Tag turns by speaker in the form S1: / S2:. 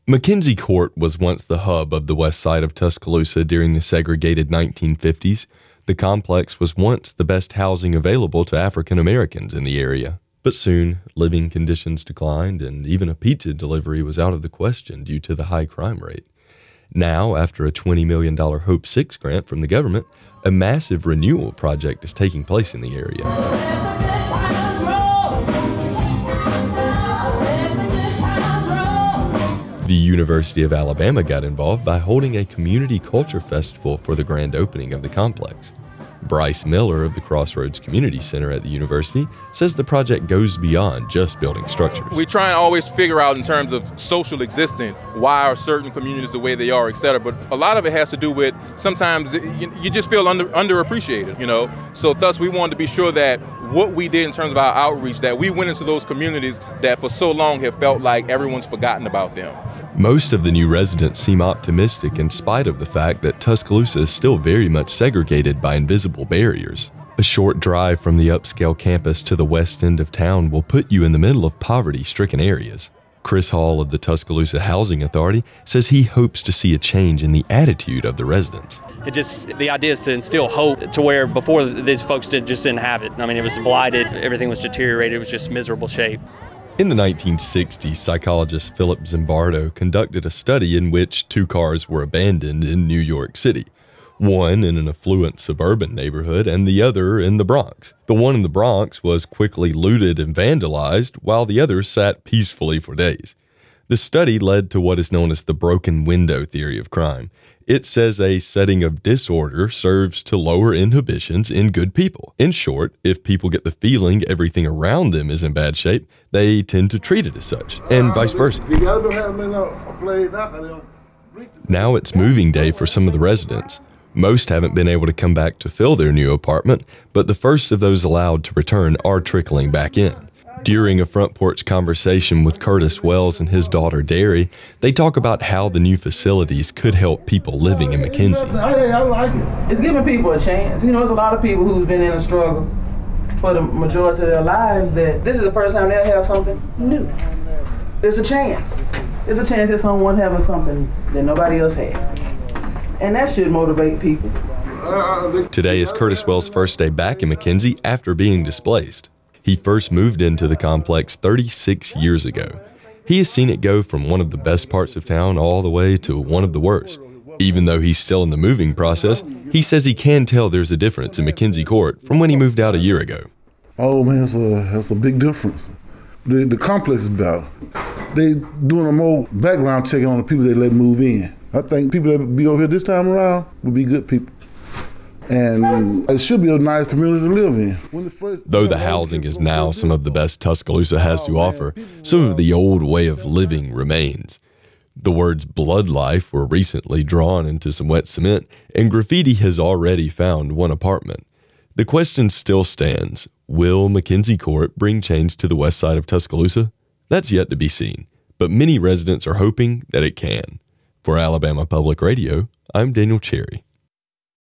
S1: McKenzie Court was once the hub of the west side of Tuscaloosa during the segregated 1950s. The complex was once the best housing available to African Americans in the area. But soon, living conditions declined, and even a pizza delivery was out of the question due to the high crime rate. Now, after a $20 million Hope 6 grant from the government, a massive renewal project is taking place in the area. The University of Alabama got involved by holding a community culture festival for the grand opening of the complex. Bryce Miller of the Crossroads Community Center at the university says the project goes beyond just building structures.
S2: We try and always figure out in terms of social existence, why are certain communities the way they are, et cetera. But a lot of it has to do with sometimes you just feel underappreciated, you know. So thus we wanted to be sure that what we did in terms of our outreach, that we went into those communities that for so long have felt like everyone's forgotten about them.
S1: Most of the new residents seem optimistic in spite of the fact that Tuscaloosa is still very much segregated by invisible barriers. A short drive from the upscale campus to the west end of town will put you in the middle of poverty-stricken areas. Chris Hall of the Tuscaloosa Housing Authority says he hopes to see a change in the attitude of the residents.
S3: The idea is to instill hope to where before these folks didn't have it. I mean, it was blighted, everything was deteriorated, it was just miserable shape.
S1: In the 1960s, psychologist Philip Zimbardo conducted a study in which two cars were abandoned in New York City, one in an affluent suburban neighborhood and the other in the Bronx. The one in the Bronx was quickly looted and vandalized, while the other sat peacefully for days. The study led to what is known as the broken window theory of crime. It says a setting of disorder serves to lower inhibitions in good people. In short, if people get the feeling everything around them is in bad shape, they tend to treat it as such, and vice versa. Now it's moving day for some of the residents. Most haven't been able to come back to fill their new apartment, but the first of those allowed to return are trickling back in. During a front porch conversation with Curtis Wells and his daughter Derry, they talk about how the new facilities could help people living in McKenzie.
S4: I like it. It's giving people a chance. You know, there's a lot of people who's been in a struggle for the majority of their lives that this is the first time they'll have something new. It's a chance. It's a chance at someone having something that nobody else has. And that should motivate people.
S1: Today is Curtis Wells' first day back in McKenzie after being displaced. He first moved into the complex 36 years ago. He has seen it go from one of the best parts of town all the way to one of the worst. Even though he's still in the moving process, he says he can tell there's a difference in McKenzie Court from when he moved out a year ago.
S5: Oh man, that's a big difference. The complex is better. They doing a more background checking on the people they let move in. I think people that be over here this time around will be good people. And it should be a nice community to live in.
S1: Though the housing is now some of the best Tuscaloosa has to offer, some of the old way of living remains. The words blood life were recently drawn into some wet cement, and graffiti has already found one apartment. The question still stands, will McKenzie Court bring change to the west side of Tuscaloosa? That's yet to be seen, but many residents are hoping that it can. For Alabama Public Radio, I'm Daniel Cherry.